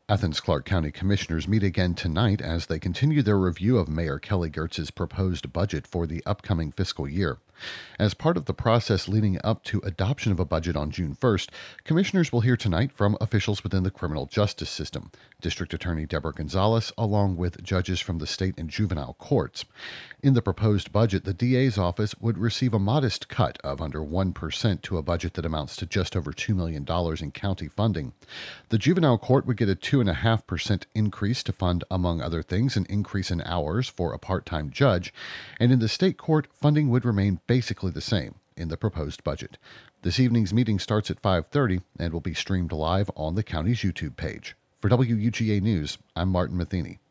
Athens-Clarke County Commissioners meet again tonight as they continue their review of Mayor Kelly Gertz's proposed budget for the upcoming fiscal year. As part of the process leading up to adoption of a budget on June 1st, commissioners will hear tonight from officials within the criminal justice system, District Attorney Deborah Gonzalez, along with judges from the state and juvenile courts. In the proposed budget, the DA's office would receive a modest cut of under 1% to a budget that amounts to just over $2 million in county funding. The juvenile court would get a 2.5% increase to fund, among other things, an increase in hours for a part-time judge, and in the state court, funding would remain basically the same in the proposed budget. This evening's meeting starts at 5:30 and will be streamed live on the county's YouTube page. For WUGA News, I'm Martin Matheny.